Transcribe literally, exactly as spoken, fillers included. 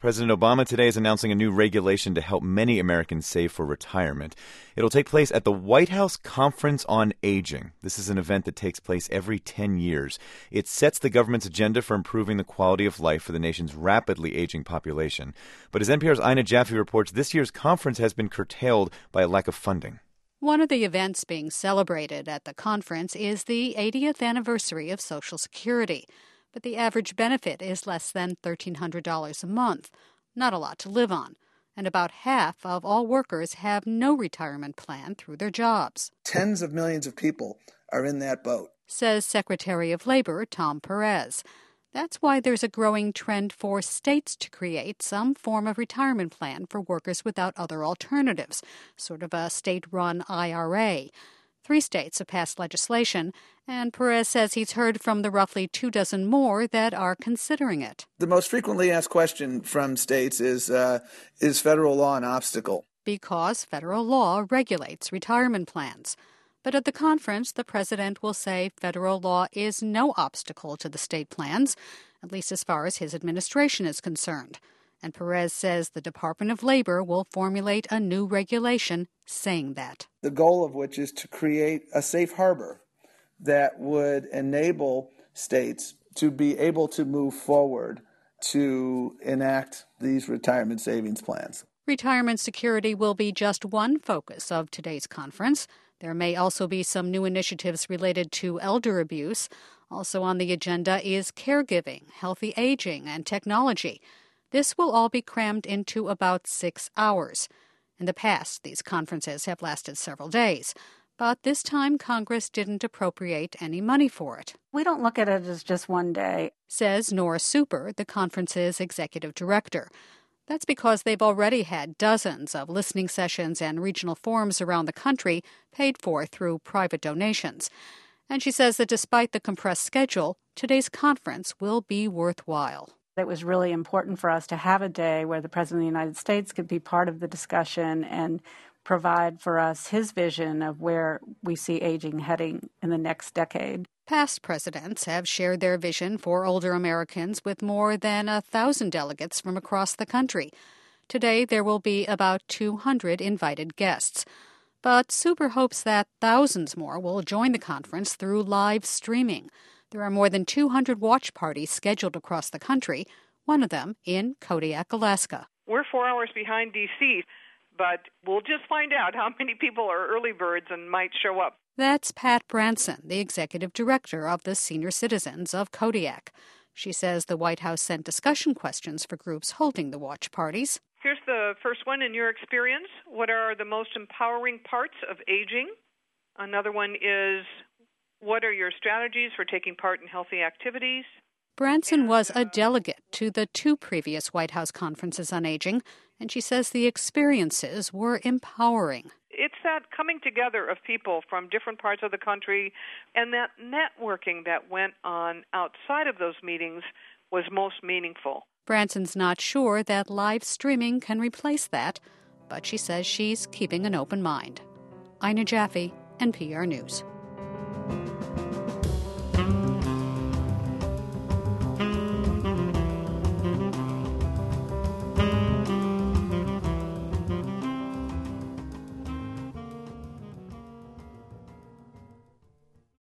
President Obama today is announcing a new regulation to help many Americans save for retirement. It'll take place at the White House Conference on Aging. This is an event that takes place every ten years. It sets the government's agenda for improving the quality of life for the nation's rapidly aging population. But as N P R's Ina Jaffe reports, this year's conference has been curtailed by a lack of funding. One of the events being celebrated at the conference is the eightieth anniversary of Social Security. But the average benefit is less than thirteen hundred dollars a month. Not a lot to live on. And about half of all workers have no retirement plan through their jobs. Tens of millions of people are in that boat, says Secretary of Labor Tom Perez. That's why there's a growing trend for states to create some form of retirement plan for workers without other alternatives, sort of a state-run I R A. Three states have passed legislation, and Perez says he's heard from the roughly two dozen more that are considering it. The most frequently asked question from states is, uh, is federal law an obstacle? Because federal law regulates retirement plans. But at the conference, the president will say federal law is no obstacle to the state plans, at least as far as his administration is concerned. And Perez says the Department of Labor will formulate a new regulation saying that. The goal of which is to create a safe harbor that would enable states to be able to move forward to enact these retirement savings plans. Retirement security will be just one focus of today's conference. There may also be some new initiatives related to elder abuse. Also on the agenda is caregiving, healthy aging, and technology. This will all be crammed into about six hours. In the past, these conferences have lasted several days. But this time, Congress didn't appropriate any money for it. We don't look at it as just one day, says Nora Super, the conference's executive director. That's because they've already had dozens of listening sessions and regional forums around the country paid for through private donations. And she says that despite the compressed schedule, today's conference will be worthwhile. It was really important for us to have a day where the President of the United States could be part of the discussion and provide for us his vision of where we see aging heading in the next decade. Past presidents have shared their vision for older Americans with more than a thousand delegates from across the country. Today, there will be about two hundred invited guests. But Super hopes that thousands more will join the conference through live streaming. There are more than two hundred watch parties scheduled across the country, one of them in Kodiak, Alaska. We're four hours behind D C, but we'll just find out how many people are early birds and might show up. That's Pat Branson, the executive director of the Senior Citizens of Kodiak. She says the White House sent discussion questions for groups holding the watch parties. Here's the first one. In your experience, what are the most empowering parts of aging? Another one is, what are your strategies for taking part in healthy activities? Branson was a delegate to the two previous White House conferences on aging, and she says the experiences were empowering. It's that coming together of people from different parts of the country, and that networking that went on outside of those meetings was most meaningful. Branson's not sure that live streaming can replace that, but she says she's keeping an open mind. Ina Jaffe, N P R News.